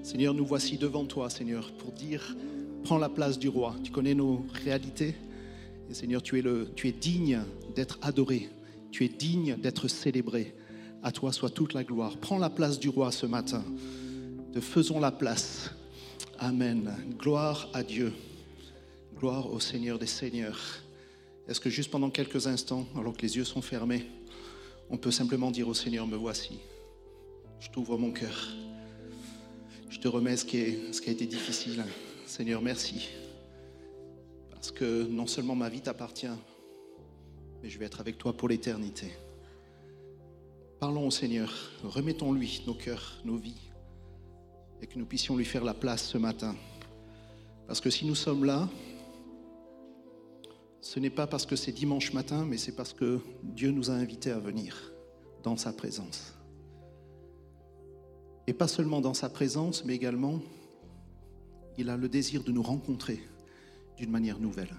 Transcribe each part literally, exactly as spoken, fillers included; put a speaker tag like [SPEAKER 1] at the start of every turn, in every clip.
[SPEAKER 1] Seigneur, nous voici devant toi, Seigneur, pour dire, prends la place du roi. Tu connais nos réalités. Et Seigneur, tu es, le, tu es digne d'être adoré. Tu es digne d'être célébré. À toi soit toute la gloire. Prends la place du roi ce matin. Te faisons la place. Amen. Gloire à Dieu. Gloire au Seigneur des Seigneurs. Est-ce que juste pendant quelques instants, alors que les yeux sont fermés, on peut simplement dire au Seigneur, me voici. Je t'ouvre mon cœur. Je te remets ce qui, est, ce qui a été difficile. Seigneur, merci. Parce que non seulement ma vie t'appartient, mais je vais être avec toi pour l'éternité. Parlons au Seigneur. Remettons-lui nos cœurs, nos vies. Et que nous puissions lui faire la place ce matin. Parce que si nous sommes là, ce n'est pas parce que c'est dimanche matin, mais c'est parce que Dieu nous a invités à venir dans sa présence. Et pas seulement dans sa présence, mais également, il a le désir de nous rencontrer d'une manière nouvelle.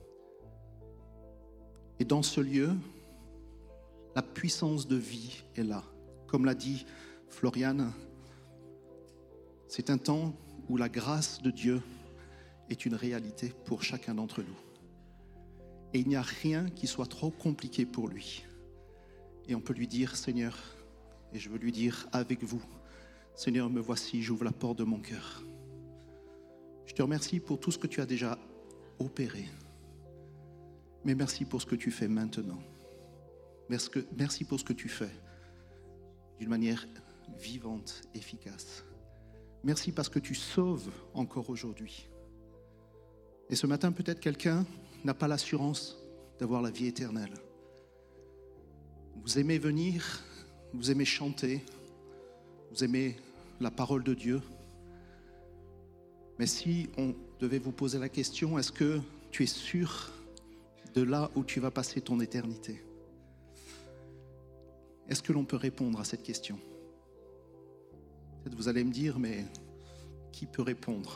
[SPEAKER 1] Et dans ce lieu, la puissance de vie est là. Comme l'a dit Floriane, c'est un temps où la grâce de Dieu est une réalité pour chacun d'entre nous. Et il n'y a rien qui soit trop compliqué pour lui. Et on peut lui dire, Seigneur, et je veux lui dire avec vous, Seigneur, me voici, j'ouvre la porte de mon cœur. Je te remercie pour tout ce que tu as déjà opéré. Mais merci pour ce que tu fais maintenant. Merci pour ce que tu fais d'une manière vivante, efficace. Merci parce que tu sauves encore aujourd'hui. Et ce matin, peut-être quelqu'un n'a pas l'assurance d'avoir la vie éternelle. Vous aimez venir, vous aimez chanter, vous aimez la parole de Dieu. Mais si on devait vous poser la question, est-ce que tu es sûr de là où tu vas passer ton éternité? Est-ce que l'on peut répondre à cette question? Peut-être vous allez me dire, mais qui peut répondre?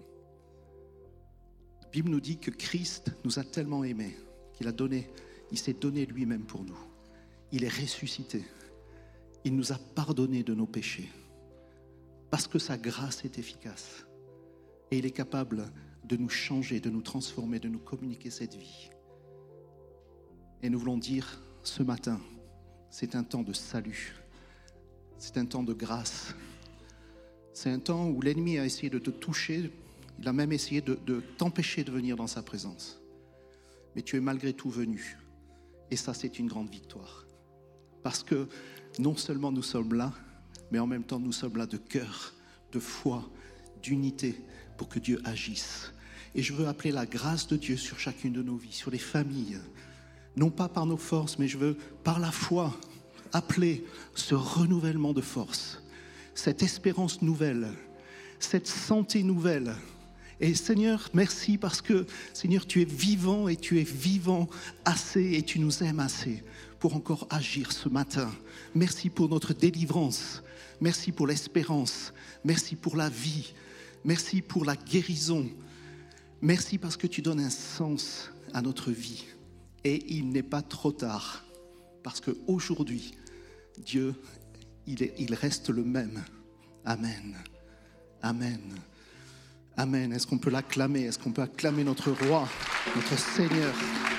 [SPEAKER 1] La Bible nous dit que Christ nous a tellement aimés qu'il a donné, il s'est donné lui-même pour nous. Il est ressuscité. Il nous a pardonné de nos péchés parce que sa grâce est efficace. Et il est capable de nous changer, de nous transformer, de nous communiquer cette vie. Et nous voulons dire ce matin, c'est un temps de salut. C'est un temps de grâce. C'est un temps où l'ennemi a essayé de te toucher. Il a même essayé de, de t'empêcher de venir dans sa présence. Mais tu es malgré tout venu. Et ça, c'est une grande victoire. Parce que non seulement nous sommes là, mais en même temps, nous sommes là de cœur, de foi, d'unité, pour que Dieu agisse. Et je veux appeler la grâce de Dieu sur chacune de nos vies, sur les familles. Non pas par nos forces, mais je veux, par la foi, appeler ce renouvellement de force, cette espérance nouvelle, cette santé nouvelle. Et Seigneur, merci parce que, Seigneur, tu es vivant et tu es vivant assez et tu nous aimes assez pour encore agir ce matin. Merci pour notre délivrance. Merci pour l'espérance. Merci pour la vie. Merci pour la guérison. Merci parce que tu donnes un sens à notre vie. Et il n'est pas trop tard. Parce qu'aujourd'hui, Dieu, il, est, il reste le même. Amen. Amen. Amen. Est-ce qu'on peut l'acclamer? Est-ce qu'on peut acclamer notre roi, notre Seigneur?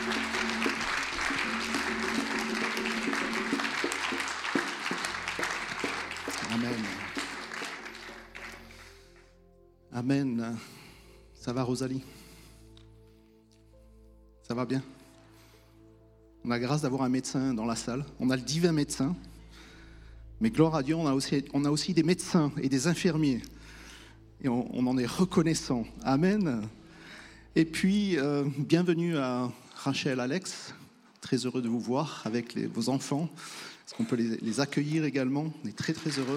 [SPEAKER 1] Amen. Amen. Ça va, Rosalie? Ça va bien? On a grâce d'avoir un médecin dans la salle. On a le divin médecin. Mais gloire à Dieu, on a aussi, on a aussi des médecins et des infirmiers. Et on, on en est reconnaissant. Amen. Et puis, euh, bienvenue à Rachel, Alex. Très heureux de vous voir avec les, vos enfants. Est-ce qu'on peut les, les accueillir également? On est très, très heureux.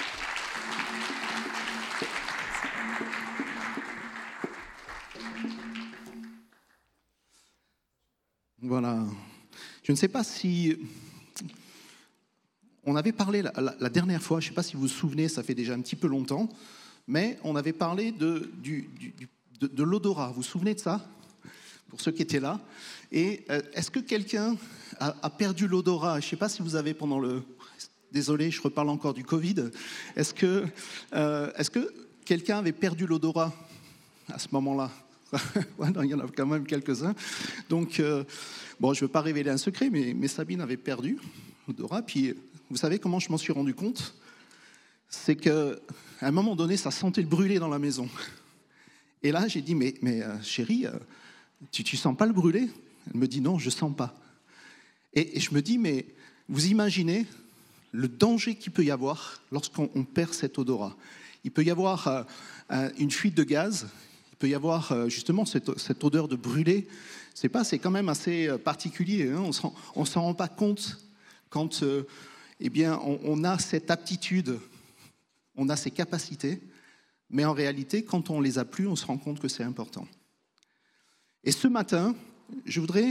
[SPEAKER 1] Voilà. Je ne sais pas si... On avait parlé la, la, la dernière fois, je ne sais pas si vous vous souvenez, ça fait déjà un petit peu longtemps, mais on avait parlé de, du, du, de, de l'odorat. Vous vous souvenez de ça? Pour ceux qui étaient là. Et euh, est-ce que quelqu'un a, a perdu l'odorat? Je ne sais pas si vous avez pendant le... Désolé, je reparle encore du Covid. Est-ce que, euh, est-ce que quelqu'un avait perdu l'odorat à ce moment-là. Ouais, non, il y en a quand même quelques-uns. Donc, euh, bon, je ne veux pas révéler un secret, mais, mais Sabine avait perdu l'odorat. Puis, vous savez comment je m'en suis rendu compte? C'est qu'à un moment donné, ça sentait le brûler dans la maison. Et là, j'ai dit, mais, mais euh, chérie, euh, tu ne sens pas le brûler? Elle me dit, non, je ne sens pas. Et, et je me dis, mais vous imaginez le danger qu'il peut y avoir lorsqu'on on perd cet odorat? Il peut y avoir euh, une fuite de gaz. Il peut y avoir euh, justement cette, cette odeur de brûlé. C'est pas, c'est quand même assez particulier. Hein, on ne s'en rend pas compte quand euh, eh bien, on, on a cette aptitude, on a ces capacités, mais en réalité, quand on ne les a plus, on se rend compte que c'est important. Et ce matin, je voudrais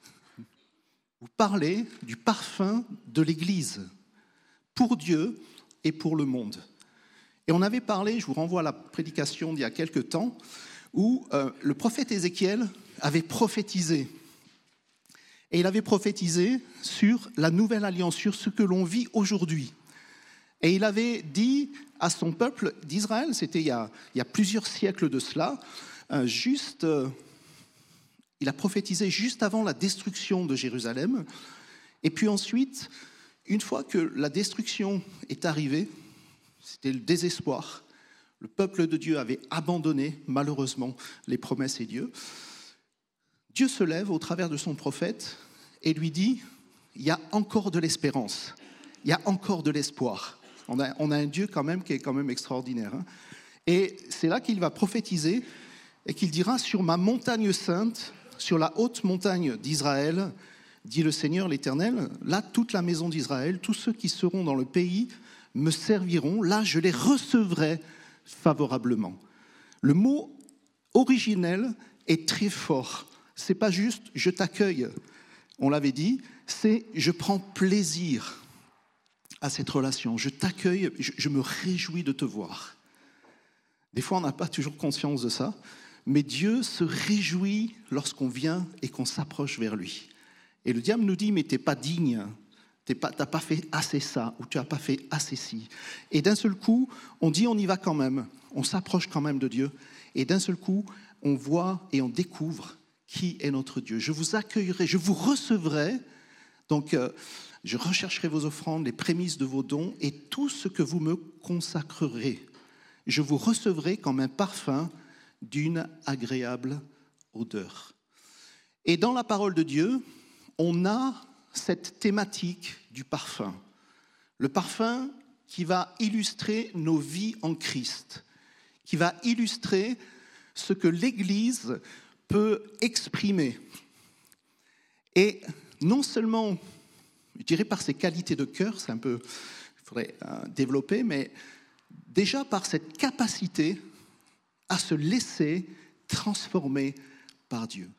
[SPEAKER 1] vous parler du parfum de l'Église, pour Dieu et pour le monde. Et on avait parlé, je vous renvoie à la prédication d'il y a quelque temps, où euh, le prophète Ézéchiel avait prophétisé. Et il avait prophétisé sur la nouvelle alliance, sur ce que l'on vit aujourd'hui. Et il avait dit à son peuple d'Israël, c'était il y a, il y a plusieurs siècles de cela, euh, juste, euh, il a prophétisé juste avant la destruction de Jérusalem. Et puis ensuite, une fois que la destruction est arrivée, c'était le désespoir. Le peuple de Dieu avait abandonné, malheureusement, les promesses et Dieu. Dieu se lève au travers de son prophète et lui dit, il y a encore de l'espérance, il y a encore de l'espoir. On a, on a un Dieu quand même qui est quand même extraordinaire. Hein. Et c'est là qu'il va prophétiser et qu'il dira, sur ma montagne sainte, sur la haute montagne d'Israël, dit le Seigneur l'Éternel, là, toute la maison d'Israël, tous ceux qui seront dans le pays me serviront, là, je les recevrai favorablement. Le mot originel est très fort. C'est pas juste « je t'accueille », on l'avait dit, c'est « je prends plaisir à cette relation, je t'accueille, je, je me réjouis de te voir ». Des fois, on n'a pas toujours conscience de ça, mais Dieu se réjouit lorsqu'on vient et qu'on s'approche vers lui. Et le diable nous dit « mais t'es pas digne ». Tu n'as pas fait assez ça, ou tu n'as pas fait assez ci. Et d'un seul coup, on dit on y va quand même, on s'approche quand même de Dieu. Et d'un seul coup, on voit et on découvre qui est notre Dieu. Je vous accueillerai, je vous recevrai. Donc, euh, je rechercherai vos offrandes, les prémices de vos dons et tout ce que vous me consacrerez. Je vous recevrai comme un parfum d'une agréable odeur. Et dans la parole de Dieu, on a cette thématique du parfum. Le parfum qui va illustrer nos vies en Christ, qui va illustrer ce que l'Église peut exprimer. Et non seulement, je dirais par ses qualités de cœur, c'est un peu, il faudrait euh, développer, mais déjà par cette capacité à se laisser transformer par Dieu,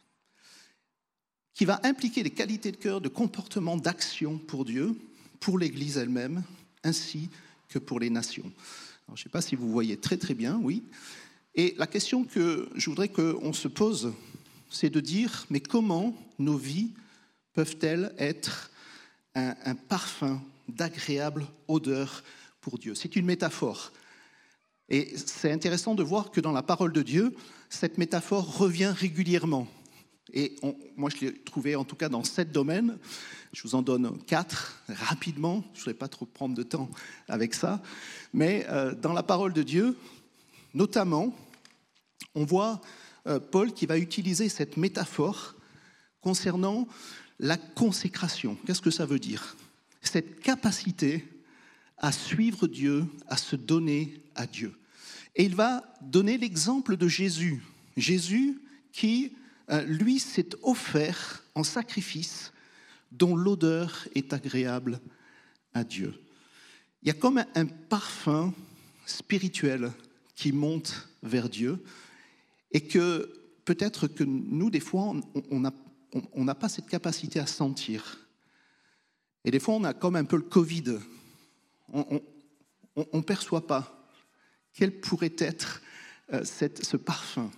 [SPEAKER 1] qui va impliquer des qualités de cœur, de comportement, d'action pour Dieu, pour l'Église elle-même, ainsi que pour les nations. Alors, je ne sais pas si vous voyez très très bien, oui. Et la question que je voudrais qu'on se pose, c'est de dire, mais comment nos vies peuvent-elles être un, un parfum d'agréable odeur pour Dieu? C'est une métaphore. Et c'est intéressant de voir que dans la parole de Dieu, cette métaphore revient régulièrement. Et on, moi, je l'ai trouvé en tout cas dans sept domaines. Je vous en donne quatre rapidement. Je ne voudrais pas trop prendre de temps avec ça. Mais euh, dans la parole de Dieu, notamment, on voit euh, Paul qui va utiliser cette métaphore concernant la consécration. Qu'est-ce que ça veut dire? Cette capacité à suivre Dieu, à se donner à Dieu. Et il va donner l'exemple de Jésus. Jésus qui... lui s'est offert en sacrifice dont l'odeur est agréable à Dieu. Il y a comme un parfum spirituel qui monte vers Dieu et que peut-être que nous, des fois, on n'a on n'a pas cette capacité à sentir. Et des fois, on a comme un peu le Covid. On ne perçoit pas quel pourrait être euh, cette, ce parfum.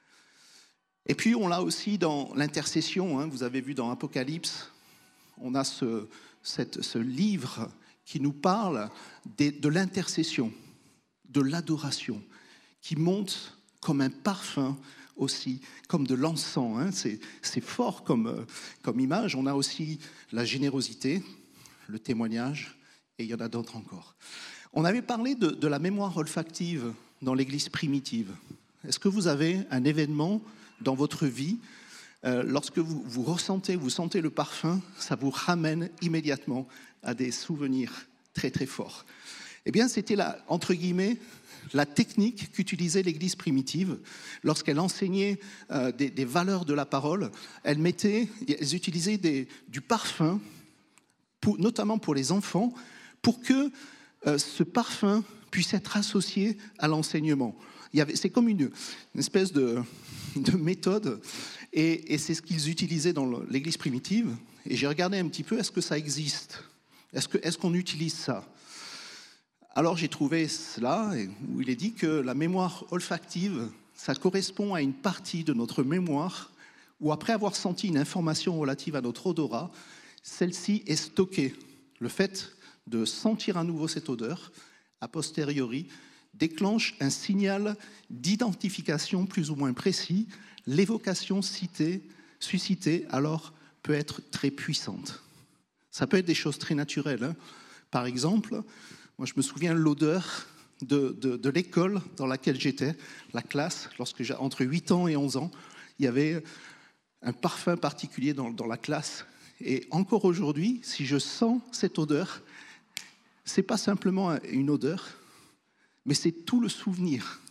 [SPEAKER 1] Et puis, on l'a aussi dans l'intercession. Hein, vous avez vu dans Apocalypse, on a ce, cette, ce livre qui nous parle de, de l'intercession, de l'adoration. qui monte comme un parfum aussi, comme de l'encens. Hein. C'est, c'est fort comme, euh, comme image. On a aussi la générosité, le témoignage, et il y en a d'autres encore. On avait parlé de, de la mémoire olfactive dans l'Église primitive. Est-ce que vous avez un événement dans votre vie, euh, lorsque vous, vous ressentez, vous sentez le parfum, ça vous ramène immédiatement à des souvenirs très très forts? Eh bien, c'était la, entre guillemets, la technique qu'utilisait l'Église primitive lorsqu'elle enseignait euh, des, des valeurs de la parole. Elles mettaient, elles utilisaient des, du parfum, pour, notamment pour les enfants, pour que euh, ce parfum puisse être associé à l'enseignement. Il y avait, c'est comme une, une espèce de, de méthode, et, et c'est ce qu'ils utilisaient dans l'Église primitive. Et j'ai regardé un petit peu, est-ce que ça existe ? Est-ce que, est-ce qu'on utilise ça ? Alors j'ai trouvé cela, où il est dit que la mémoire olfactive, ça correspond à une partie de notre mémoire, où après avoir senti une information relative à notre odorat, celle-ci est stockée. Le fait de sentir à nouveau cette odeur, a posteriori, déclenche un signal d'identification plus ou moins précis. L'évocation citée, suscitée alors peut être très puissante. Ça peut être des choses très naturelles. Hein. Par exemple, moi je me souviens de l'odeur de, de, de l'école dans laquelle j'étais, la classe, lorsque j'ai entre huit ans et onze ans, il y avait un parfum particulier dans, dans la classe. Et encore aujourd'hui, si je sens cette odeur, c'est pas simplement une odeur, mais c'est tout le souvenir.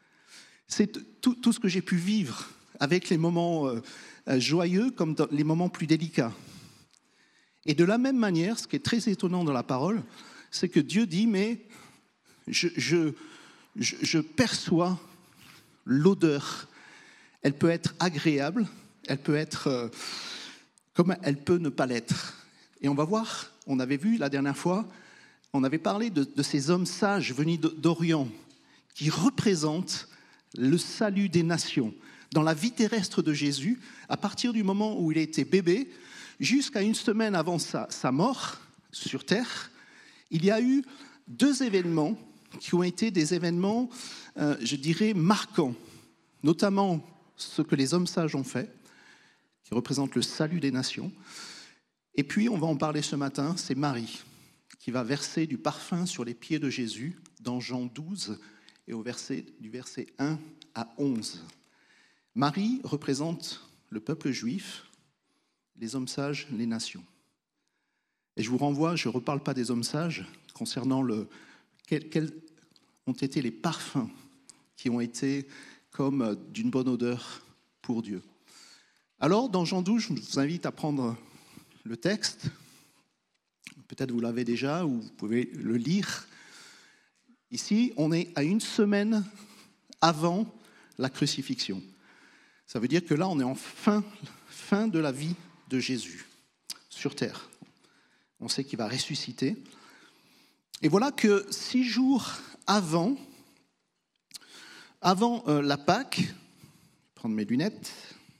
[SPEAKER 1] C'est tout, tout ce que j'ai pu vivre avec les moments euh, joyeux comme dans les moments plus délicats. Et de la même manière, ce qui est très étonnant dans la parole, c'est que Dieu dit, mais je, je, je, je perçois l'odeur. Elle peut être agréable, elle peut être euh, comme elle peut ne pas l'être. Et on va voir, on avait vu la dernière fois, on avait parlé de, de ces hommes sages venus d'Orient qui représentent le salut des nations. Dans la vie terrestre de Jésus, à partir du moment où il était bébé, jusqu'à une semaine avant sa, sa mort sur terre, il y a eu deux événements qui ont été des événements, euh, je dirais, marquants. Notamment ce que les hommes sages ont fait, qui représente le salut des nations. Et puis, on va en parler ce matin, c'est Marie, qui va verser du parfum sur les pieds de Jésus dans Jean douze, et au verset, du verset un à onze. Marie représente le peuple juif, les hommes sages, les nations. Et je vous renvoie, je ne reparle pas des hommes sages, concernant le, quels, quels ont été les parfums qui ont été comme d'une bonne odeur pour Dieu. Alors, dans Jean douze, je vous invite à prendre le texte. Peut-être vous l'avez déjà ou vous pouvez le lire. Ici, on est à une semaine avant la crucifixion. Ça veut dire que là, on est en fin, fin de la vie de Jésus sur terre. On sait qu'il va ressusciter. Et voilà que six jours avant, avant euh, la Pâque, je vais prendre mes lunettes.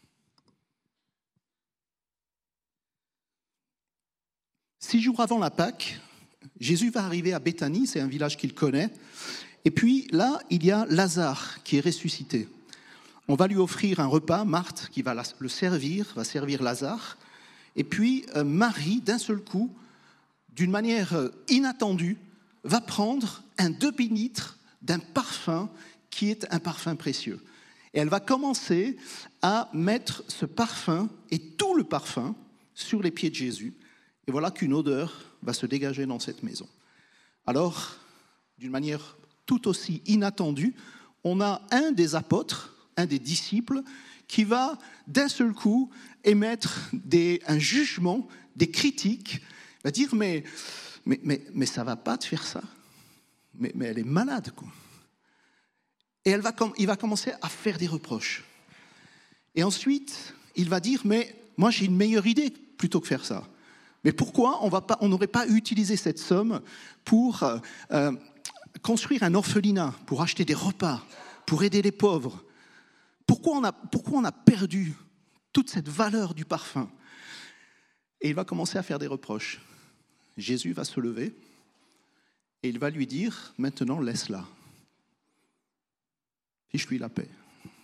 [SPEAKER 1] Six jours avant la Pâque, Jésus va arriver à Béthanie, c'est un village qu'il connaît. Et puis là, il y a Lazare qui est ressuscité. On va lui offrir un repas, Marthe qui va le servir, va servir Lazare. Et puis Marie, d'un seul coup, d'une manière inattendue, va prendre un demi-litre d'un parfum qui est un parfum précieux. Et elle va commencer à mettre ce parfum et tout le parfum sur les pieds de Jésus. Et voilà qu'une odeur va se dégager dans cette maison. Alors, d'une manière tout aussi inattendue, on a un des apôtres, un des disciples, qui va d'un seul coup émettre des, un jugement, des critiques, va dire mais, mais, mais, mais ça ne va pas de faire ça. Mais, mais elle est malade, quoi. Et elle va, il va commencer à faire des reproches. Et ensuite, il va dire mais moi j'ai une meilleure idée plutôt que faire ça. Mais pourquoi on va pas, on n'aurait pas utilisé cette somme pour euh, construire un orphelinat, pour acheter des repas, pour aider les pauvres? Pourquoi on a, pourquoi on a perdu toute cette valeur du parfum? Et il va commencer à faire des reproches. Jésus va se lever et il va lui dire, maintenant laisse-la. Fiche-lui la paix.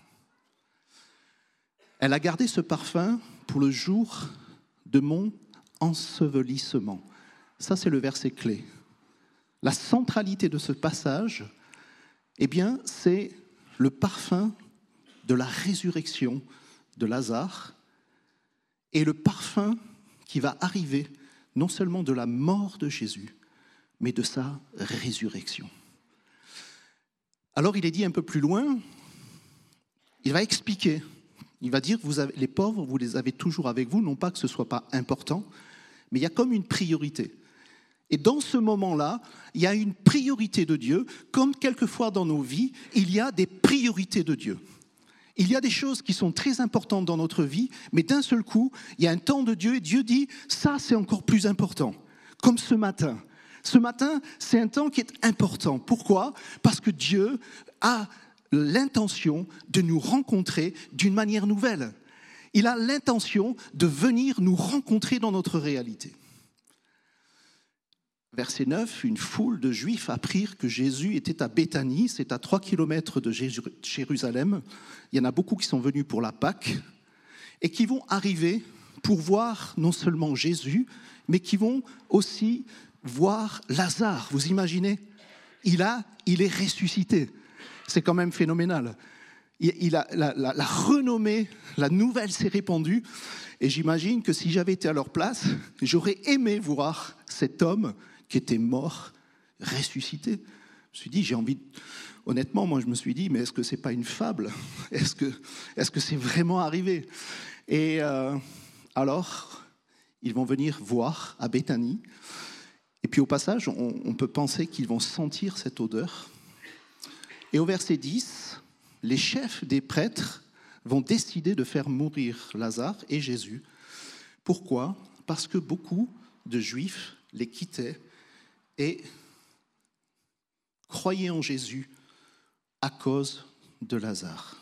[SPEAKER 1] Elle a gardé ce parfum pour le jour de mon ensevelissement. Ça, c'est le verset clé. La centralité de ce passage, eh bien, c'est le parfum de la résurrection de Lazare et le parfum qui va arriver non seulement de la mort de Jésus, mais de sa résurrection. Alors, il est dit un peu plus loin, il va expliquer. Il va dire, vous avez, les pauvres, vous les avez toujours avec vous, non pas que ce ne soit pas important, mais il y a comme une priorité. Et dans ce moment-là, il y a une priorité de Dieu, comme quelquefois dans nos vies, il y a des priorités de Dieu. Il y a des choses qui sont très importantes dans notre vie, mais d'un seul coup, il y a un temps de Dieu, et Dieu dit, ça c'est encore plus important, comme ce matin. Ce matin, c'est un temps qui est important. Pourquoi ? Parce que Dieu a l'intention de nous rencontrer d'une manière nouvelle. Il a l'intention de venir nous rencontrer dans notre réalité. Verset neuf, une foule de Juifs apprirent que Jésus était à Béthanie, c'est à trois kilomètres de Jérusalem. Il y en a beaucoup qui sont venus pour la Pâque et qui vont arriver pour voir non seulement Jésus, mais qui vont aussi voir Lazare. Vous imaginez ? Il a, il est ressuscité. C'est quand même phénoménal. Il, il a, la, la, la renommée, la nouvelle s'est répandue. Et j'imagine que si j'avais été à leur place, j'aurais aimé voir cet homme qui était mort, ressuscité. Je me suis dit, j'ai envie... De... Honnêtement, moi, je me suis dit, mais est-ce que ce n'est pas une fable ? Est-ce que, est-ce que c'est vraiment arrivé ? Et euh, alors, ils vont venir voir à Béthanie. Et puis au passage, on, on peut penser qu'ils vont sentir cette odeur. Et au verset dix, les chefs des prêtres vont décider de faire mourir Lazare et Jésus. Pourquoi ? Parce que beaucoup de Juifs les quittaient et croyaient en Jésus à cause de Lazare.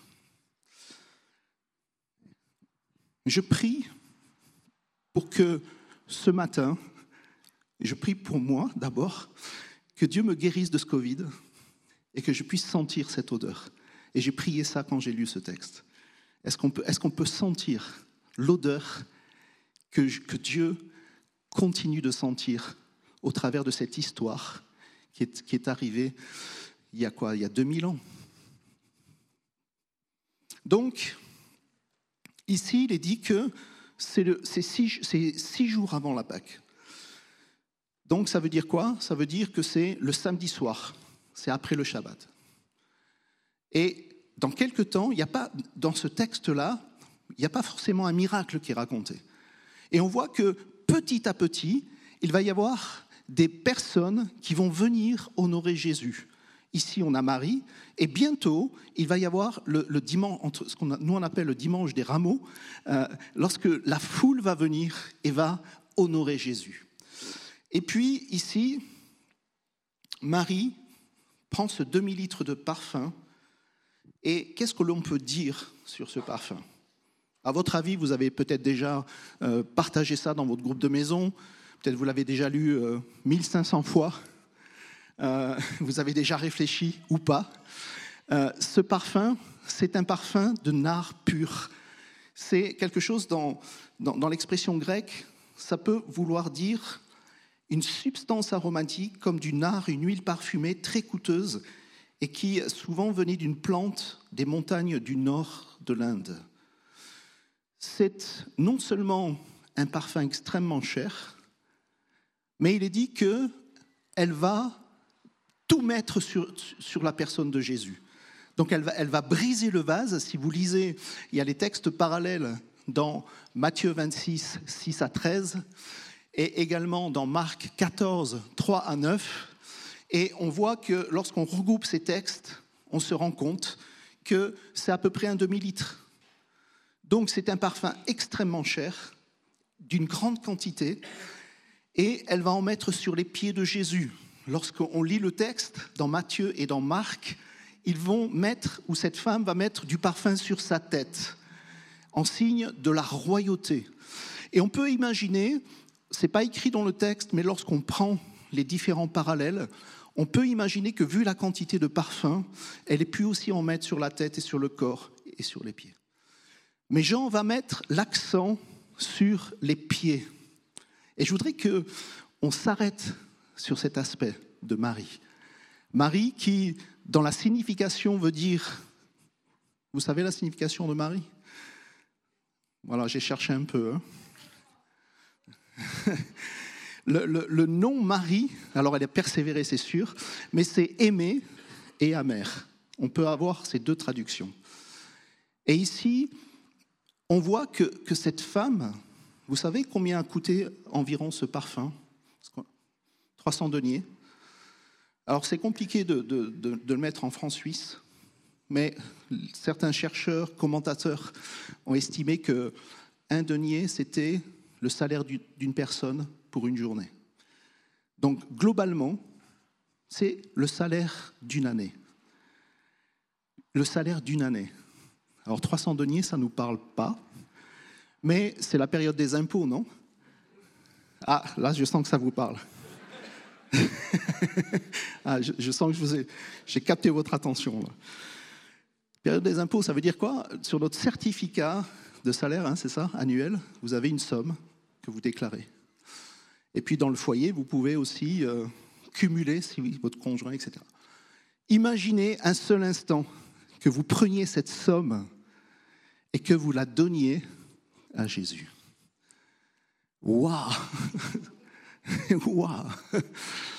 [SPEAKER 1] Je prie pour que ce matin, je prie pour moi d'abord, que Dieu me guérisse de ce Covid et que je puisse sentir cette odeur. Et j'ai prié ça quand j'ai lu ce texte. Est-ce qu'on peut, est-ce qu'on peut sentir l'odeur que, que Dieu continue de sentir au travers de cette histoire qui est, qui est arrivée il y a quoi ? Il y a deux mille ans. Donc, ici, il est dit que c'est, le, c'est, six, c'est six jours avant la Pâque. Donc, ça veut dire quoi ? Ça veut dire que c'est le samedi soir. C'est après le Shabbat. Et dans quelque temps, il n'y a pas, dans ce texte-là, il n'y a pas forcément un miracle qui est raconté. Et on voit que petit à petit, il va y avoir des personnes qui vont venir honorer Jésus. Ici, on a Marie, et bientôt, il va y avoir le, le dimanche, entre ce qu'on a, nous on appelle le dimanche des rameaux, euh, lorsque la foule va venir et va honorer Jésus. Et puis, ici, Marie prend ce demi-litre de parfum, et qu'est-ce que l'on peut dire sur ce parfum ? À votre avis, vous avez peut-être déjà euh, partagé ça dans votre groupe de maison, peut-être vous l'avez déjà lu euh, mille cinq cents fois, euh, vous avez déjà réfléchi ou pas. Euh, ce parfum, c'est un parfum de nard pur. C'est quelque chose dans, dans, dans l'expression grecque, ça peut vouloir dire une substance aromatique comme du nard, une huile parfumée très coûteuse et qui souvent venait d'une plante des montagnes du nord de l'Inde. C'est non seulement un parfum extrêmement cher, mais il est dit qu'elle va tout mettre sur, sur la personne de Jésus. Donc elle va, elle va briser le vase. Si vous lisez, il y a les textes parallèles dans Matthieu vingt-six, six à treize, et également dans Marc quatorze, trois à neuf. Et on voit que lorsqu'on regroupe ces textes, on se rend compte que c'est à peu près un demi-litre. Donc c'est un parfum extrêmement cher, d'une grande quantité, et elle va en mettre sur les pieds de Jésus. Lorsqu'on lit le texte, dans Matthieu et dans Marc, ils vont mettre, ou cette femme va mettre du parfum sur sa tête, en signe de la royauté. Et on peut imaginer, ce n'est pas écrit dans le texte, mais lorsqu'on prend les différents parallèles, On peut imaginer que vu la quantité de parfum, elle ait pu aussi en mettre sur la tête et sur le corps et sur les pieds. Mais Jean va mettre l'accent sur les pieds. Et je voudrais qu'on s'arrête sur cet aspect de Marie. Marie qui, dans la signification, veut dire... Vous savez la signification de Marie ? Voilà, j'ai cherché un peu. Hein. le, le, le nom Marie, alors elle est persévérée, c'est sûr, mais c'est aimer et amer. On peut avoir ces deux traductions. Et ici, on voit que, que cette femme, vous savez combien a coûté environ ce parfum ? trois cents deniers. Alors c'est compliqué de, de, de, de le mettre en francs suisses, mais certains chercheurs, commentateurs ont estimé qu'un denier, c'était le salaire d'une personne pour une journée. Donc globalement, c'est le salaire d'une année. Le salaire d'une année. Alors trois cents deniers, ça ne nous parle pas, mais c'est la période des impôts, non ? Ah, là, je sens que ça vous parle. ah, je, je sens que je vous ai, j'ai capté votre attention. Là. Période des impôts, ça veut dire quoi ? Sur notre certificat de salaire, hein, c'est ça, annuel, vous avez une somme que vous déclarez. Et puis dans le foyer, vous pouvez aussi euh, cumuler, si oui, votre conjoint, et cetera. Imaginez un seul instant que vous preniez cette somme et que vous la donniez à Jésus. Waouh ! Waouh ! Non ?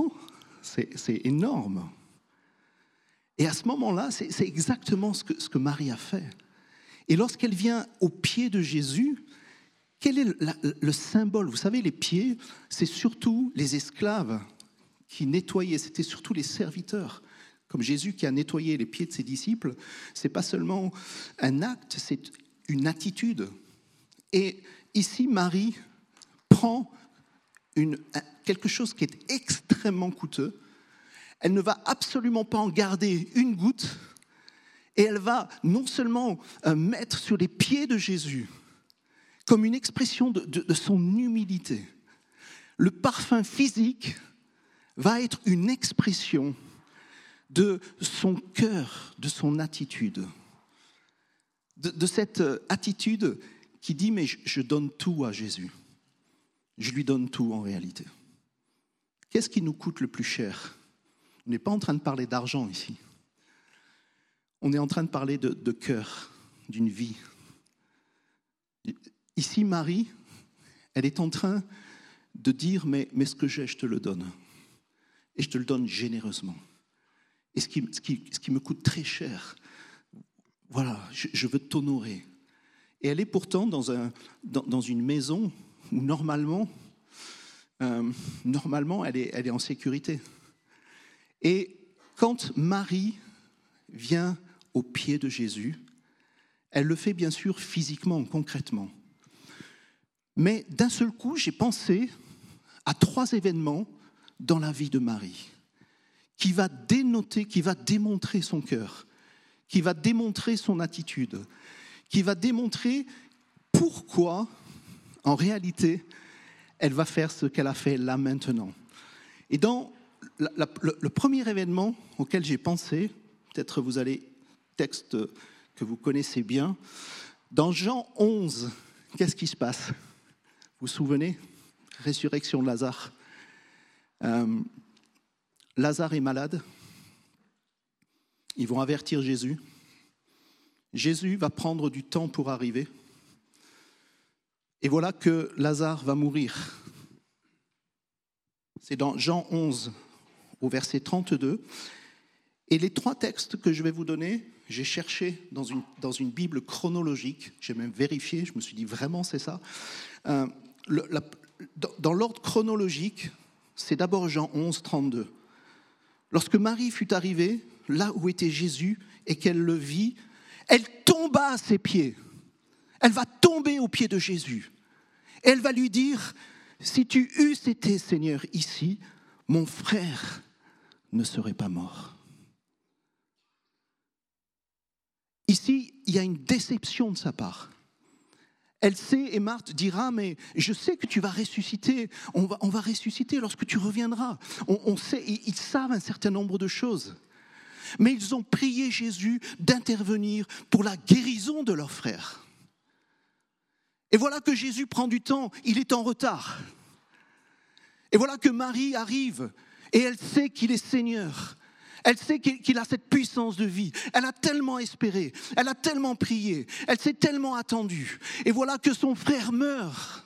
[SPEAKER 1] C'est, c'est énorme. Et à ce moment-là, c'est, c'est exactement ce que, ce que Marie a fait. Et lorsqu'elle vient aux pieds de Jésus, quel est le, la, le symbole ? Vous savez, les pieds, c'est surtout les esclaves qui nettoyaient, c'était surtout les serviteurs. Comme Jésus qui a nettoyé les pieds de ses disciples, ce n'est pas seulement un acte, c'est une attitude. Et ici, Marie prend une, quelque chose qui est extrêmement coûteux. Elle ne va absolument pas en garder une goutte. Et elle va non seulement mettre sur les pieds de Jésus, comme une expression de, de, de son humilité. Le parfum physique va être une expression de son cœur, de son attitude. De, de cette attitude qui dit « mais je, je donne tout à Jésus ». Je lui donne tout en réalité. Qu'est-ce qui nous coûte le plus cher ? On n'est pas en train de parler d'argent ici. On est en train de parler de, de cœur, d'une vie. Ici, Marie, elle est en train de dire mais, mais ce que j'ai, je te le donne. Et je te le donne généreusement. Et ce qui, ce qui, ce qui me coûte très cher, voilà, je, je veux t'honorer. Et elle est pourtant dans, un, dans, dans une maison où normalement, euh, normalement elle, est, elle est en sécurité. Et quand Marie vient au pied de Jésus, elle le fait bien sûr physiquement, concrètement. Mais d'un seul coup, j'ai pensé à trois événements dans la vie de Marie qui va dénoter, qui va démontrer son cœur, qui va démontrer son attitude, qui va démontrer pourquoi, en réalité, elle va faire ce qu'elle a fait là maintenant. Et dans la, la, le, le premier événement auquel j'ai pensé, peut-être vous allez, texte que vous connaissez bien, dans Jean onze, qu'est-ce qui se passe ? Vous vous souvenez ? Résurrection de Lazare. Euh, Lazare est malade. Ils vont avertir Jésus. Jésus va prendre du temps pour arriver. Et voilà que Lazare va mourir. C'est dans Jean onze, au verset trente-deux. Et les trois textes que je vais vous donner, j'ai cherché dans une, dans une Bible chronologique. J'ai même vérifié, je me suis dit vraiment c'est ça. Euh, le, la, dans, dans l'ordre chronologique, c'est d'abord Jean onze, trente-deux. Lorsque Marie fut arrivée, là où était Jésus, et qu'elle le vit, elle tomba à ses pieds. Elle va tomber aux pieds de Jésus. Et elle va lui dire, si tu eusses été, Seigneur, ici, mon frère ne serait pas mort. Ici, il y a une déception de sa part. Elle sait, et Marthe dira, mais je sais que tu vas ressusciter, on va, on va ressusciter lorsque tu reviendras. On, on sait, ils savent un certain nombre de choses. Mais ils ont prié Jésus d'intervenir pour la guérison de leur frère. Et voilà que Jésus prend du temps, il est en retard. Et voilà que Marie arrive et elle sait qu'il est Seigneur. Elle sait qu'il a cette puissance de vie. Elle a tellement espéré, elle a tellement prié, elle s'est tellement attendue. Et voilà que son frère meurt.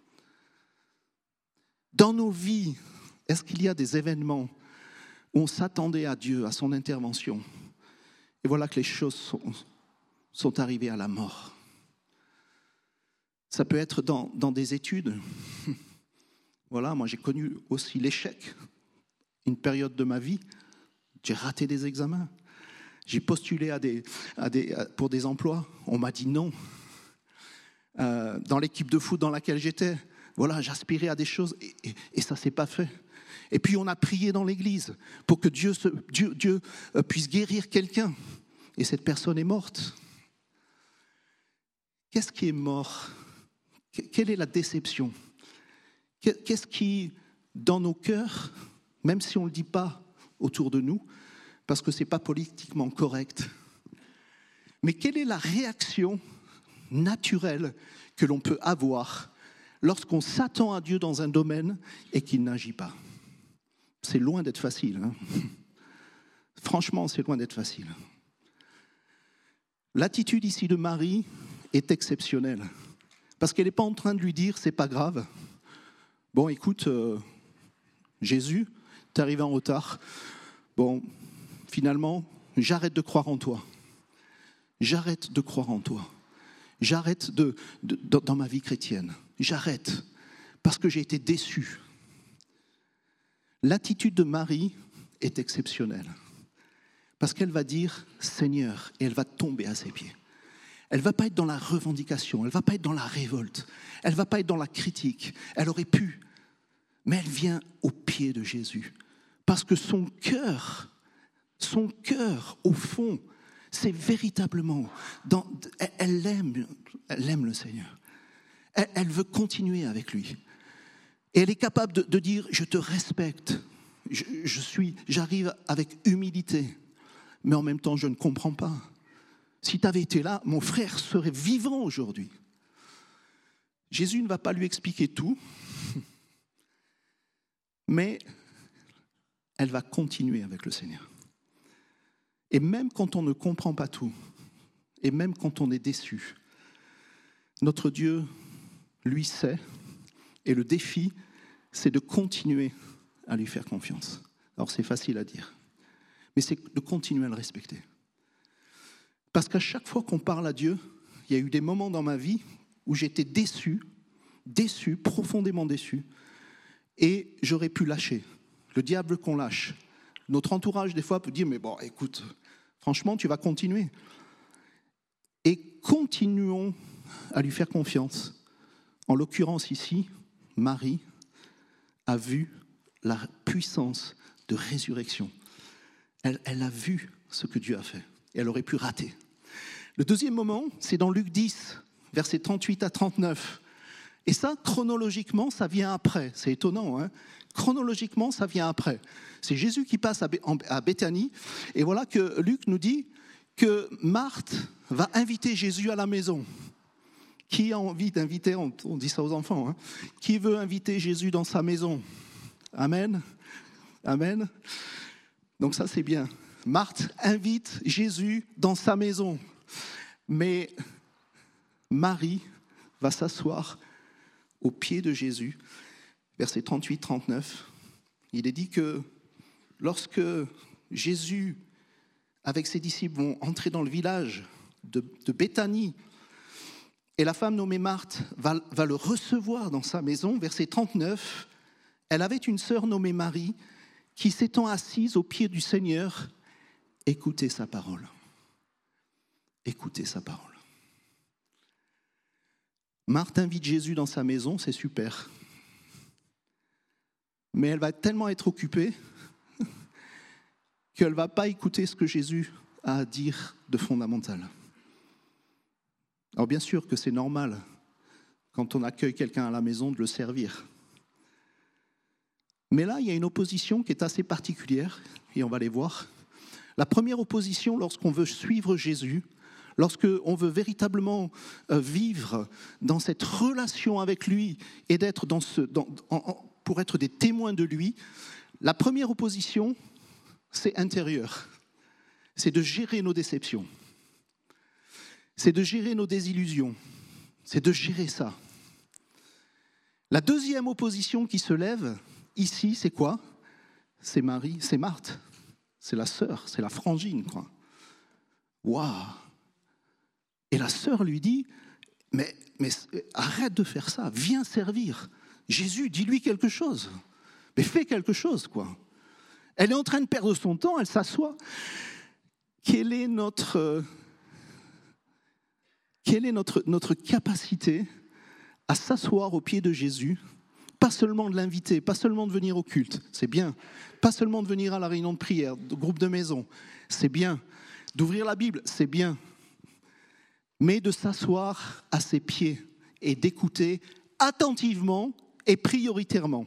[SPEAKER 1] Dans nos vies, est-ce qu'il y a des événements où on s'attendait à Dieu, à son intervention, et voilà que les choses sont, sont arrivées à la mort? Ça peut être dans, dans des études. Voilà, moi j'ai connu aussi l'échec, une période de ma vie. J'ai raté des examens. J'ai postulé à des, à des, pour des emplois. On m'a dit non. Euh, dans l'équipe de foot dans laquelle j'étais, voilà, j'aspirais à des choses et, et, et ça ne s'est pas fait. Et puis on a prié dans l'église pour que Dieu, se, Dieu, Dieu puisse guérir quelqu'un. Et cette personne est morte. Qu'est-ce qui est mort? Quelle est la déception? Qu'est-ce qui, dans nos cœurs, même si on ne le dit pas autour de nous, parce que ce n'est pas politiquement correct. Mais quelle est la réaction naturelle que l'on peut avoir lorsqu'on s'attend à Dieu dans un domaine et qu'il n'agit pas? C'est loin d'être facile. Hein. Franchement, c'est loin d'être facile. L'attitude ici de Marie est exceptionnelle, parce qu'elle n'est pas en train de lui dire « c'est pas grave ». Bon, écoute, euh, Jésus, t'es arrivé en retard. Bon, finalement, j'arrête de croire en toi. J'arrête de croire en toi. J'arrête de, de, de, dans ma vie chrétienne. J'arrête parce que j'ai été déçu. L'attitude de Marie est exceptionnelle parce qu'elle va dire « Seigneur » et elle va tomber à ses pieds. Elle ne va pas être dans la revendication, elle ne va pas être dans la révolte, elle ne va pas être dans la critique. Elle aurait pu, mais elle vient au pied de Jésus. Parce que son cœur, son cœur, au fond, c'est véritablement, dans, elle, aime, elle aime le Seigneur. Elle, elle veut continuer avec lui. Et elle est capable de, de dire, je te respecte, je, je suis, j'arrive avec humilité, mais en même temps, je ne comprends pas. Si tu avais été là, mon frère serait vivant aujourd'hui. Jésus ne va pas lui expliquer tout, mais elle va continuer avec le Seigneur. Et même quand on ne comprend pas tout, et même quand on est déçu, notre Dieu, lui, sait, et le défi, c'est de continuer à lui faire confiance. Alors c'est facile à dire, mais c'est de continuer à le respecter. Parce qu'à chaque fois qu'on parle à Dieu, il y a eu des moments dans ma vie où j'étais déçu, déçu, profondément déçu, et j'aurais pu lâcher. Le diable qu'on lâche. Notre entourage, des fois, peut dire, mais bon, écoute, franchement, tu vas continuer. Et continuons à lui faire confiance. En l'occurrence ici, Marie a vu la puissance de résurrection. Elle, elle a vu ce que Dieu a fait. Et elle aurait pu rater. Le deuxième moment, c'est dans Luc dix, versets trente-huit à trente-neuf. Et ça, chronologiquement, ça vient après. C'est étonnant, hein ? Chronologiquement, ça vient après. C'est Jésus qui passe à Béthanie. Et voilà que Luc nous dit que Marthe va inviter Jésus à la maison. Qui a envie d'inviter, on dit ça aux enfants, hein ? Qui veut inviter Jésus dans sa maison ? Amen. Amen. Donc ça, c'est bien. Marthe invite Jésus dans sa maison. Mais Marie va s'asseoir au pied de Jésus. Versets trente-huit trente-neuf. Il est dit que lorsque Jésus, avec ses disciples, vont entrer dans le village de, de Béthanie, et la femme nommée Marthe va, va le recevoir dans sa maison, verset trente-neuf, elle avait une sœur nommée Marie qui, s'étant assise au pied du Seigneur, écoutait sa parole. Écoutez sa parole. Marthe invite Jésus dans sa maison, c'est super. Mais elle va tellement être occupée qu'elle ne va pas écouter ce que Jésus a à dire de fondamental. Alors bien sûr que c'est normal quand on accueille quelqu'un à la maison, de le servir. Mais là, il y a une opposition qui est assez particulière, et on va les voir. La première opposition, lorsqu'on veut suivre Jésus, lorsqu'on veut véritablement vivre dans cette relation avec lui et d'être dans ce, dans, en, en, pour être des témoins de lui, la première opposition, c'est intérieur. C'est de gérer nos déceptions. C'est de gérer nos désillusions. C'est de gérer ça. La deuxième opposition qui se lève ici, c'est quoi ? C'est Marie, c'est Marthe. C'est la sœur, c'est la frangine, quoi. Waouh ! Et la sœur lui dit, mais, mais arrête de faire ça, viens servir. Jésus, dis-lui quelque chose. Mais fais quelque chose, quoi. Elle est en train de perdre son temps, elle s'assoit. Quelle est notre, quelle est notre, notre capacité à s'asseoir au pied de Jésus ? Pas seulement de l'inviter, pas seulement de venir au culte, c'est bien. Pas seulement de venir à la réunion de prière, au groupe de maison, c'est bien. D'ouvrir la Bible, c'est bien. Mais de s'asseoir à ses pieds et d'écouter attentivement et prioritairement.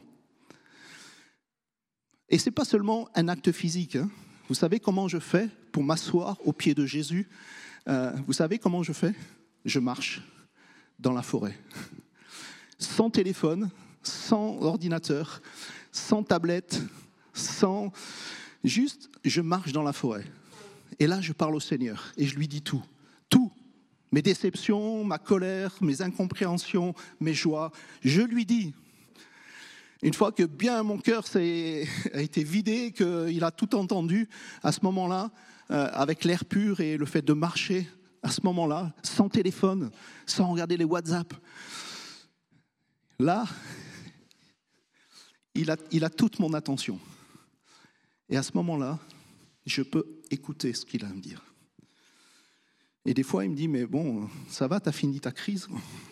[SPEAKER 1] Et ce n'est pas seulement un acte physique. Hein. Vous savez comment je fais pour m'asseoir au pied de Jésus ? euh, Vous savez comment je fais ? Je marche dans la forêt. Sans téléphone, sans ordinateur, sans tablette, sans... Juste, je marche dans la forêt. Et là, je parle au Seigneur et je lui dis tout. Tout. Mes déceptions, ma colère, mes incompréhensions, mes joies. Je lui dis. Une fois que bien mon cœur s'est, a été vidé, qu'il a tout entendu, à ce moment-là, euh, avec l'air pur et le fait de marcher, à ce moment-là, sans téléphone, sans regarder les WhatsApp, là, il a, il a toute mon attention. Et à ce moment-là, je peux écouter ce qu'il a à me dire. Et des fois, il me dit, mais bon, ça va, t'as fini ta crise ?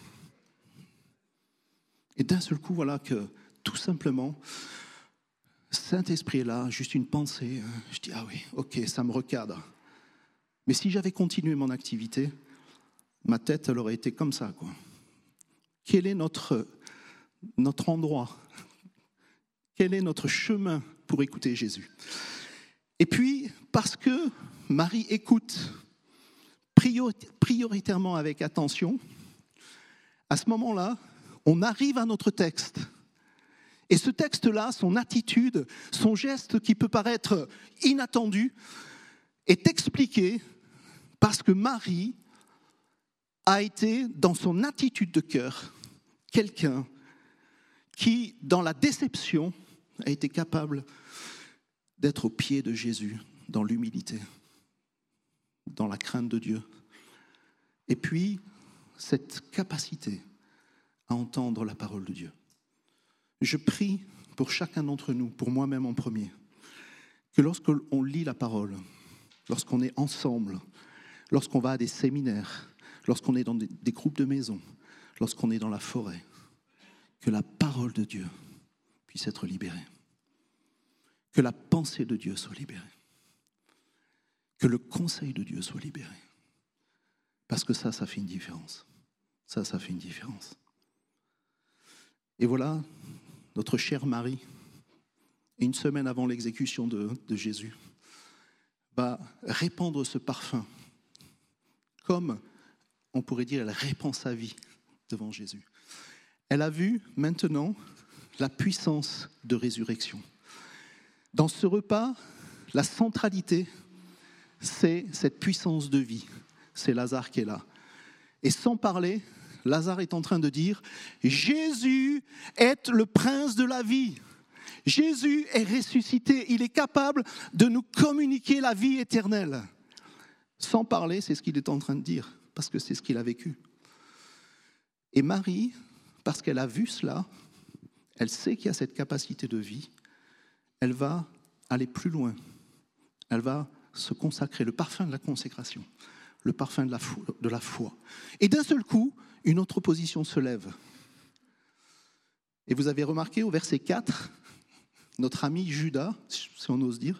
[SPEAKER 1] Et d'un seul coup, voilà que, tout simplement, Saint-Esprit est là, juste une pensée. Je dis, ah oui, ok, ça me recadre. Mais si j'avais continué mon activité, ma tête, elle aurait été comme ça, quoi. Quel est notre, notre endroit ? Quel est notre chemin pour écouter Jésus ? Et puis, parce que Marie écoute prioritairement avec attention, à ce moment-là, on arrive à notre texte. Et ce texte-là, son attitude, son geste qui peut paraître inattendu, est expliqué parce que Marie a été, dans son attitude de cœur, quelqu'un qui, dans la déception, a été capable d'être au pied de Jésus, dans l'humilité, dans la crainte de Dieu. Et puis, cette capacité à entendre la parole de Dieu. Je prie pour chacun d'entre nous, pour moi-même en premier, que lorsqu'on lit la parole, lorsqu'on est ensemble, lorsqu'on va à des séminaires, lorsqu'on est dans des, des groupes de maison, lorsqu'on est dans la forêt, que la parole de Dieu puisse être libérée, que la pensée de Dieu soit libérée, que le conseil de Dieu soit libéré. Parce que ça, ça fait une différence. Ça, ça fait une différence. Et voilà, notre chère Marie, une semaine avant l'exécution de, de Jésus, va répandre ce parfum, comme, on pourrait dire, elle répand sa vie devant Jésus. Elle a vu maintenant la puissance de résurrection. Dans ce repas, la centralité, c'est cette puissance de vie. C'est Lazare qui est là. Et sans parler, Lazare est en train de dire « Jésus est le prince de la vie. Jésus est ressuscité. Il est capable de nous communiquer la vie éternelle. » Sans parler, c'est ce qu'il est en train de dire, parce que c'est ce qu'il a vécu. Et Marie, parce qu'elle a vu cela, elle sait qu'il y a cette capacité de vie, elle va aller plus loin. Elle va se consacrer, le parfum de la consécration, le parfum de la foi. De la foi. Et d'un seul coup, une autre opposition se lève. Et vous avez remarqué au verset quatre, notre ami Judas, si on ose dire,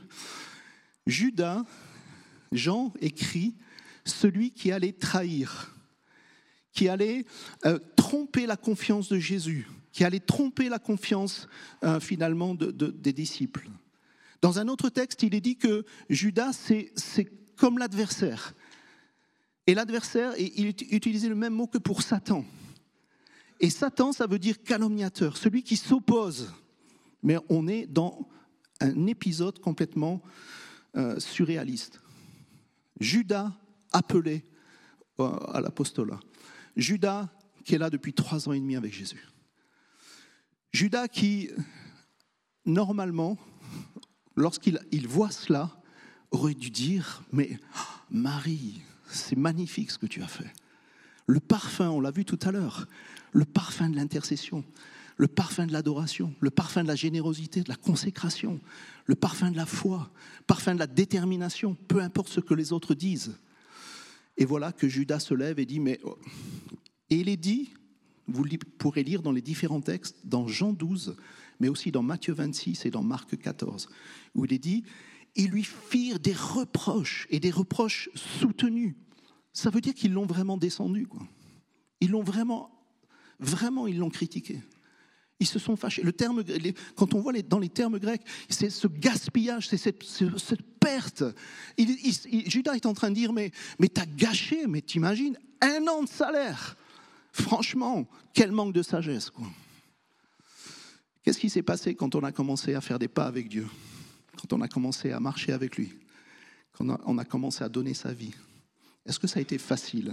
[SPEAKER 1] Judas, Jean écrit, celui qui allait trahir, qui allait euh, tromper la confiance de Jésus, qui allait tromper la confiance euh, finalement de, de, des disciples. Dans un autre texte, il est dit que Judas, c'est, c'est comme l'adversaire. Et l'adversaire, il utilisait le même mot que pour Satan. Et Satan, ça veut dire calomniateur, celui qui s'oppose. Mais on est dans un épisode complètement euh, surréaliste. Judas appelé euh, à l'apostolat. Judas qui est là depuis trois ans et demi avec Jésus. Judas qui, normalement, lorsqu'il il voit cela, aurait dû dire, mais oh, Marie, c'est magnifique ce que tu as fait. Le parfum, on l'a vu tout à l'heure, le parfum de l'intercession, le parfum de l'adoration, le parfum de la générosité, de la consécration, le parfum de la foi, le parfum de la détermination, peu importe ce que les autres disent. Et voilà que Judas se lève et dit, mais... Et il est dit, vous pourrez lire dans les différents textes, dans Jean douze, mais aussi dans Matthieu vingt-six et dans Marc quatorze, où il est dit, ils lui firent des reproches, et des reproches soutenus. Ça veut dire qu'ils l'ont vraiment descendu, quoi. Ils l'ont vraiment, vraiment, ils l'ont critiqué. Ils se sont fâchés. Le terme, les, quand on voit les, dans les termes grecs, c'est ce gaspillage, c'est cette, cette, cette perte. Il, il, il, Judas est en train de dire, mais, mais t'as gâché, mais t'imagines, un an de salaire. Franchement, quel manque de sagesse, quoi. Qu'est-ce qui s'est passé quand on a commencé à faire des pas avec Dieu? Quand on a commencé à marcher avec lui? Quand on a, on a commencé à donner sa vie? Est-ce que ça a été facile?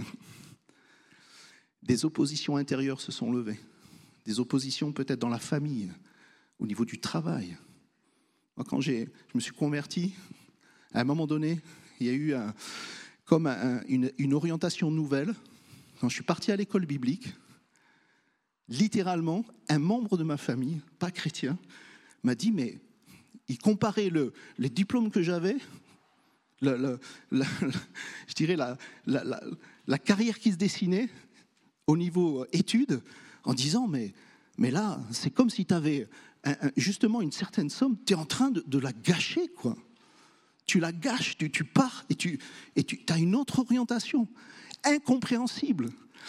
[SPEAKER 1] Des oppositions intérieures se sont levées. Des oppositions peut-être dans la famille, au niveau du travail. Moi, quand j'ai, je me suis converti, à un moment donné, il y a eu un, comme un, une, une orientation nouvelle. Quand je suis parti à l'école biblique, littéralement, un membre de ma famille, pas chrétien, m'a dit, mais il comparait le, les diplômes que j'avais, le, le, la, la, je dirais la, la, la, la carrière qui se dessinait au niveau études, en disant, mais, mais là, c'est comme si tu avais un, un, justement une certaine somme, tu es en train de, de la gâcher, quoi. Tu la gâches, tu, tu pars et tu et tu as une autre orientation, incompréhensible.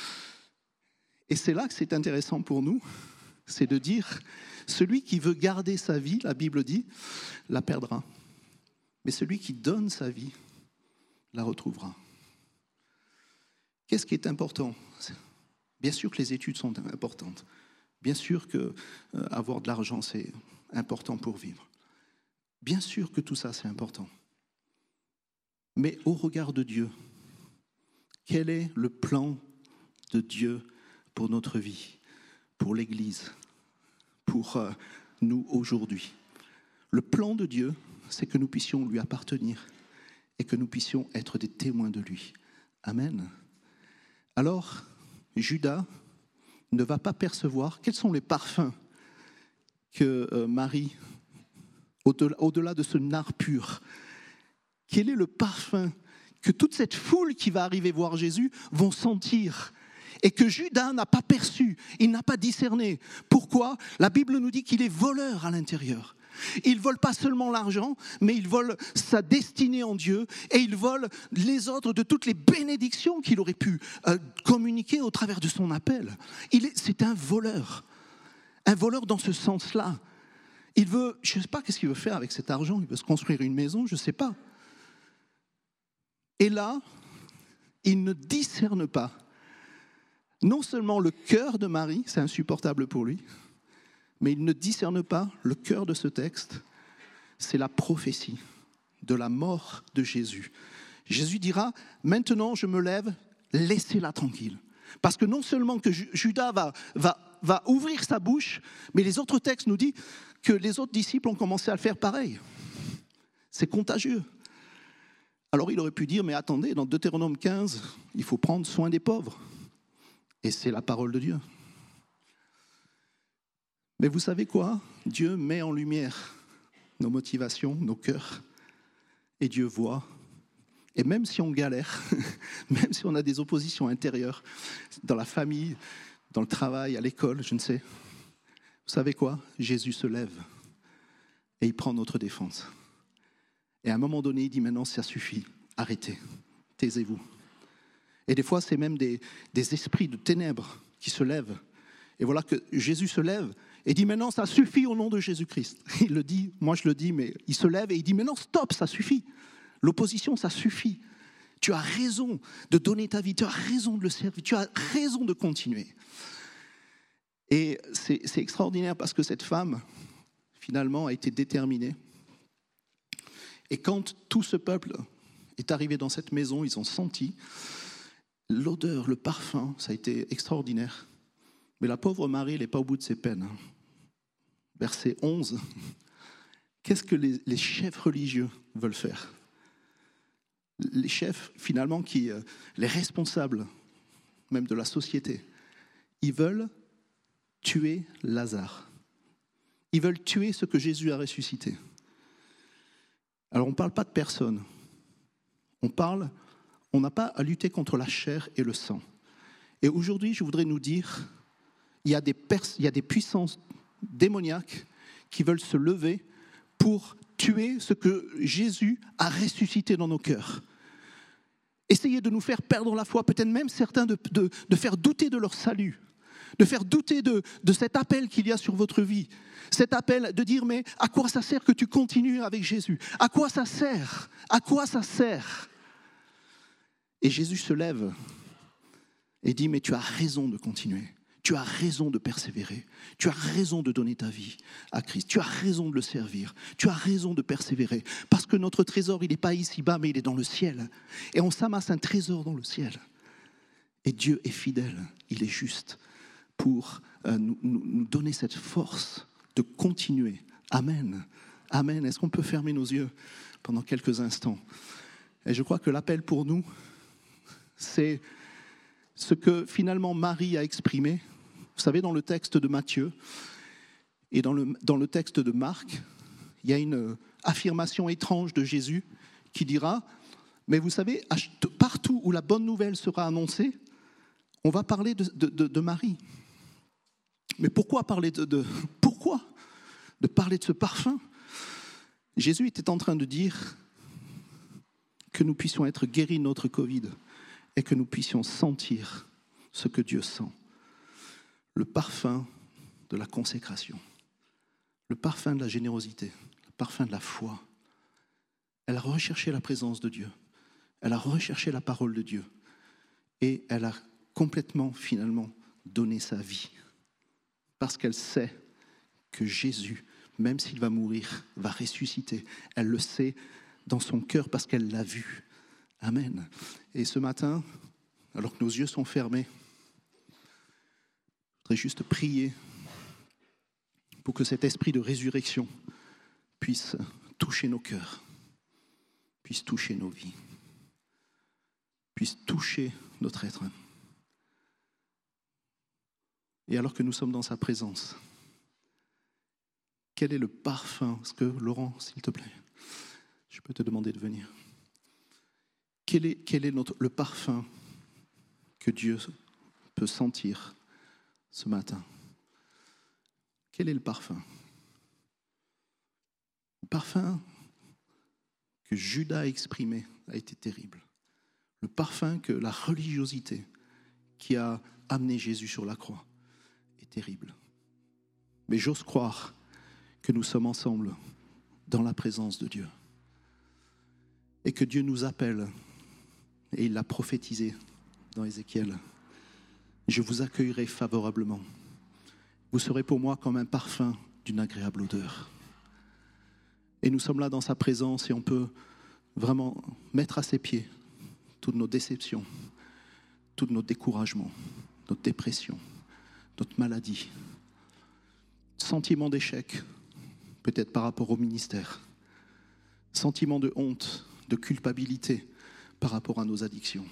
[SPEAKER 1] Et c'est là que c'est intéressant pour nous, c'est de dire, celui qui veut garder sa vie, la Bible dit, la perdra. Mais celui qui donne sa vie, la retrouvera. Qu'est-ce qui est important ? Bien sûr que les études sont importantes. Bien sûr qu'avoir euh, de l'argent, c'est important pour vivre. Bien sûr que tout ça, c'est important. Mais au regard de Dieu, quel est le plan de Dieu pour notre vie, pour l'Église, pour euh, nous aujourd'hui? Le plan de Dieu, c'est que nous puissions lui appartenir et que nous puissions être des témoins de lui. Amen. Alors, Judas ne va pas percevoir quels sont les parfums que euh, Marie, au-delà, au-delà de ce nard pur, quel est le parfum que toute cette foule qui va arriver voir Jésus vont sentir et que Judas n'a pas perçu, il n'a pas discerné. Pourquoi ? La Bible nous dit qu'il est voleur à l'intérieur. Il ne vole pas seulement l'argent, mais il vole sa destinée en Dieu et il vole les autres de toutes les bénédictions qu'il aurait pu euh, communiquer au travers de son appel. Il est, c'est un voleur, un voleur dans ce sens-là. Il veut, je ne sais pas qu'est-ce qu'il veut faire avec cet argent, il veut se construire une maison, je ne sais pas. Et là, il ne discerne pas. Non seulement le cœur de Marie, c'est insupportable pour lui, mais il ne discerne pas le cœur de ce texte. C'est la prophétie de la mort de Jésus. Jésus dira, maintenant je me lève, laissez-la tranquille. Parce que non seulement que Judas va, va, va ouvrir sa bouche, mais les autres textes nous disent que les autres disciples ont commencé à le faire pareil. C'est contagieux. Alors il aurait pu dire, mais attendez, dans Deutéronome quinze, il faut prendre soin des pauvres. Et c'est la parole de Dieu. Mais vous savez quoi ? Dieu met en lumière nos motivations, nos cœurs. Et Dieu voit. Et même si on galère, même si on a des oppositions intérieures, dans la famille, dans le travail, à l'école, je ne sais. Vous savez quoi ? Jésus se lève et il prend notre défense. Et à un moment donné, il dit maintenant, ça suffit, arrêtez, taisez-vous. Et des fois, c'est même des, des esprits de ténèbres qui se lèvent. Et voilà que Jésus se lève et dit maintenant, ça suffit au nom de Jésus-Christ. Il le dit, moi je le dis, mais il se lève et il dit maintenant, stop, ça suffit. L'opposition, ça suffit. Tu as raison de donner ta vie, tu as raison de le servir, tu as raison de continuer. Et c'est, c'est extraordinaire parce que cette femme, finalement, a été déterminée. Et quand tout ce peuple est arrivé dans cette maison, ils ont senti l'odeur, le parfum, ça a été extraordinaire. Mais la pauvre Marie, elle n'est pas au bout de ses peines. Verset onze. Qu'est-ce que les, les chefs religieux veulent faire ? Les chefs, finalement, qui, euh, les responsables, même de la société, ils veulent tuer Lazare. Ils veulent tuer ce que Jésus a ressuscité. Alors, on ne parle pas de personne. On parle, on n'a pas à lutter contre la chair et le sang. Et aujourd'hui, je voudrais nous dire, il y a des, pers- il y a des puissances démoniaques qui veulent se lever pour tuer ce que Jésus a ressuscité dans nos cœurs. Essayez de nous faire perdre la foi, peut-être même certains de, de, de faire douter de leur salut, de faire douter de, de cet appel qu'il y a sur votre vie. Cet appel de dire, mais à quoi ça sert que tu continues avec Jésus ? À quoi ça sert ? À quoi ça sert ? Et Jésus se lève et dit, mais tu as raison de continuer. Tu as raison de persévérer. Tu as raison de donner ta vie à Christ. Tu as raison de le servir. Tu as raison de persévérer. Parce que notre trésor, il n'est pas ici-bas, mais il est dans le ciel. Et on s'amasse un trésor dans le ciel. Et Dieu est fidèle, il est juste pour euh, nous, nous donner cette force de continuer. Amen. Amen. Est-ce qu'on peut fermer nos yeux pendant quelques instants ? Et je crois que l'appel pour nous, c'est ce que finalement Marie a exprimé. Vous savez, dans le texte de Matthieu et dans le, dans le texte de Marc, il y a une affirmation étrange de Jésus qui dira, mais vous savez, partout où la bonne nouvelle sera annoncée, on va parler de, de, de, de Marie. Mais pourquoi parler de, de pourquoi de parler de ce parfum ? Jésus était en train de dire que nous puissions être guéris de notre Covid et que nous puissions sentir ce que Dieu sent. Le parfum de la consécration, le parfum de la générosité, le parfum de la foi. Elle a recherché la présence de Dieu, elle a recherché la parole de Dieu et elle a complètement, finalement, donné sa vie parce qu'elle sait que Jésus, même s'il va mourir, va ressusciter. Elle le sait dans son cœur parce qu'elle l'a vu. Amen. Et ce matin, alors que nos yeux sont fermés, je voudrais juste prier pour que cet esprit de résurrection puisse toucher nos cœurs, puisse toucher nos vies, puisse toucher notre être. Et alors que nous sommes dans sa présence, quel est le parfum ? Est-ce que, Laurent, s'il te plaît, je peux te demander de venir. Quel est, quel est notre, le parfum que Dieu peut sentir ce matin ? Quel est le parfum ? Le parfum que Judas a exprimé a été terrible. Le parfum que la religiosité qui a amené Jésus sur la croix est terrible. Mais j'ose croire que nous sommes ensemble dans la présence de Dieu. Et que Dieu nous appelle, et il l'a prophétisé dans Ézéchiel. Je vous accueillerai favorablement. Vous serez pour moi comme un parfum d'une agréable odeur. Et nous sommes là dans sa présence et on peut vraiment mettre à ses pieds toutes nos déceptions, tous nos découragements, notre dépression, notre maladie, sentiment d'échec, peut-être par rapport au ministère, sentiment de honte, de culpabilité par rapport à nos addictions.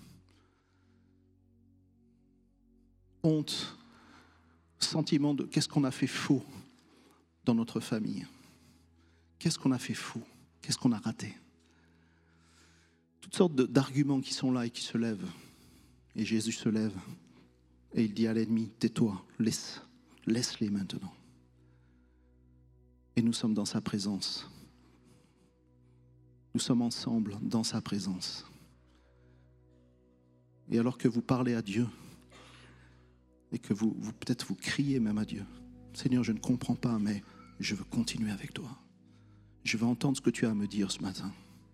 [SPEAKER 1] Honte, sentiment de qu'est-ce qu'on a fait faux dans notre famille. Qu'est-ce qu'on a fait faux? Qu'est-ce qu'on a raté? Toutes sortes de, d'arguments qui sont là et qui se lèvent. Et Jésus se lève et il dit à l'ennemi, tais-toi, laisse, laisse-les maintenant. Et nous sommes dans sa présence. Nous sommes ensemble dans sa présence. Et alors que vous parlez à Dieu, et que vous, vous peut-être vous criez même à Dieu, Seigneur, je ne comprends pas, mais je veux continuer avec toi. Je veux entendre ce que tu as à me dire ce matin.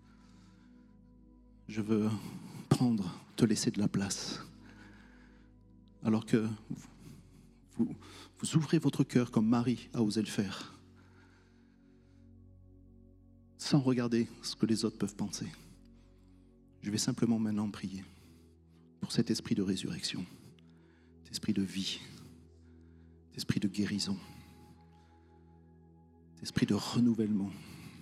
[SPEAKER 1] Je veux prendre, te laisser de la place. Alors que vous, vous, vous ouvrez votre cœur comme Marie a osé le faire, sans regarder ce que les autres peuvent penser. Je vais simplement maintenant prier pour cet esprit de résurrection, cet esprit de vie, cet esprit de guérison, cet esprit de renouvellement.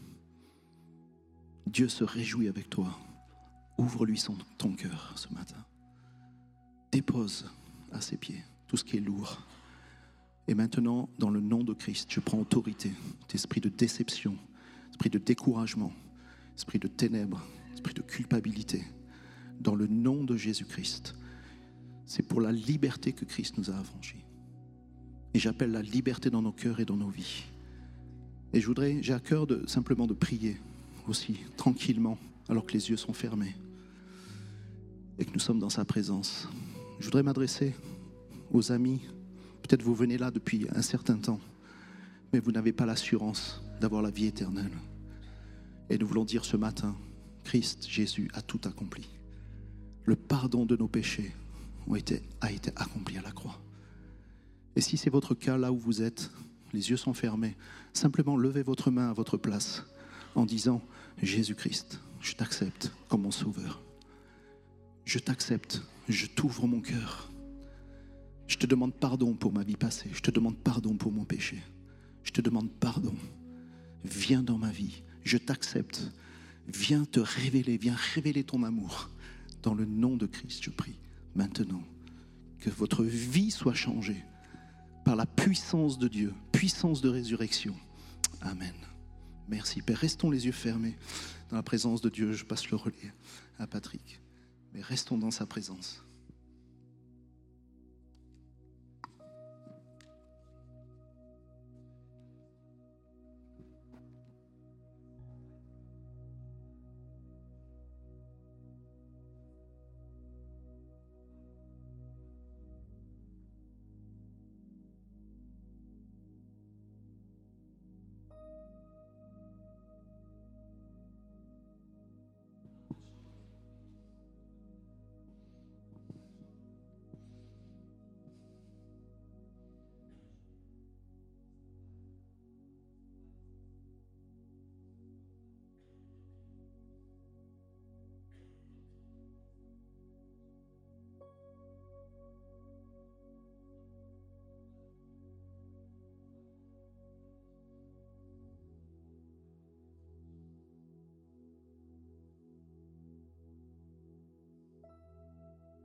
[SPEAKER 1] Dieu se réjouit avec toi. Ouvre-lui son, ton cœur ce matin. Dépose à ses pieds tout ce qui est lourd. Et maintenant, dans le nom de Christ, je prends autorité. Cet esprit de déception, esprit de découragement, esprit de ténèbres, esprit de culpabilité. Dans le nom de Jésus-Christ. C'est pour la liberté que Christ nous a affranchis. Et j'appelle la liberté dans nos cœurs et dans nos vies. Et je voudrais, j'ai à cœur de, simplement de prier aussi, tranquillement, alors que les yeux sont fermés et que nous sommes dans sa présence. Je voudrais m'adresser aux amis. Peut-être vous venez là depuis un certain temps, mais vous n'avez pas l'assurance d'avoir la vie éternelle. Et nous voulons dire ce matin, Christ, Jésus a tout accompli. Le pardon de nos péchés ont été, a été accompli à la croix. Et si c'est votre cas là où vous êtes, les yeux sont fermés, simplement levez votre main à votre place en disant, Jésus-Christ, je t'accepte comme mon sauveur. Je t'accepte, je t'ouvre mon cœur. Je te demande pardon pour ma vie passée, je te demande pardon pour mon péché. Je te demande pardon. Viens dans ma vie, je t'accepte. Viens te révéler, viens révéler ton amour. Dans le nom de Christ, je prie maintenant que votre vie soit changée par la puissance de Dieu, puissance de résurrection. Amen. Merci Père. Restons les yeux fermés dans la présence de Dieu. Je passe le relais à Patrick. Mais restons dans sa présence.